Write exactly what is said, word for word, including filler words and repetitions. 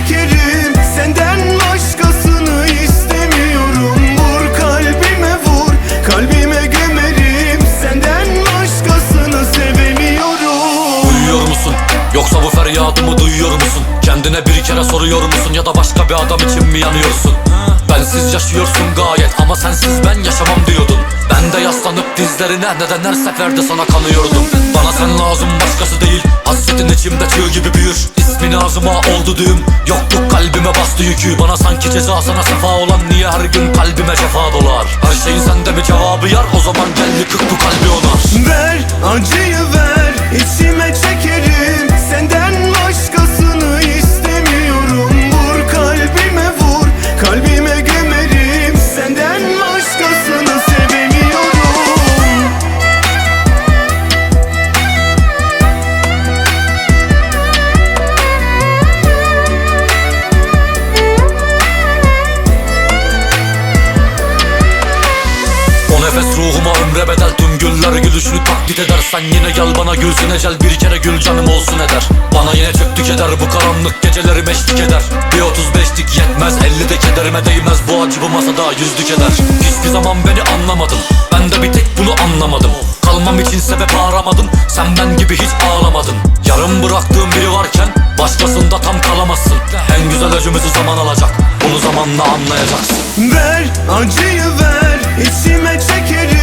çekerim, senden başkasını istemiyorum. Vur kalbime vur, kalbime gömerim, senden başkasını sevemiyorum. Uyuyor musun? Yoksa bu feryadımı duyuyor musun? Kendine bir kere soruyor musun? Ya da başka bir adam için mi yanıyorsun? Bensiz yaşıyorsun gayet ama sensiz ben yaşamam diyordun. Ben de yaslanıp dizlerine neden her seferde sana kanıyordum. Bana sen lazım başkası değil, hasretin içimde çığ gibi büyür. İsmin ağzıma oldu düğüm, yokluk kalbime bastı yükü. Bana sanki ceza sana sefa olan, niye her gün kalbime cefa dolar? Her şeyin sende bir cevabı yar, o zaman gel yıkık bu kalbi onar. Ver acıyı ver, içime çekerim, senden başkasını istemiyorum. Vur kalbime vur, kalbime gömerim, senden başkasını sevemiyorum. O nefes ruhuma ömre bedel, tüm güller gülüşünü taklit eder. Sen yine gel bana gülsün ecel, bir kere gül canım olsun eder. Bana yine çöktü keder, bu karanlık gecelerim eşlik eder. Bir otuz beşlik yetmez, ellide kederime değmez. Bu acı bu masada yüzlük eder. Hiçbir zaman beni anlamadın, ben de bir tek bunu anlamadım. Kalmam için sebep aramadım, sen ben gibi hiç ağlamadın. Yarım bıraktığım biri varken başkasında tam kalamazsın. En güzel acımızı zaman alacak, bunu zamanla anlayacaksın. Ver acıyı ver, içime çekerim,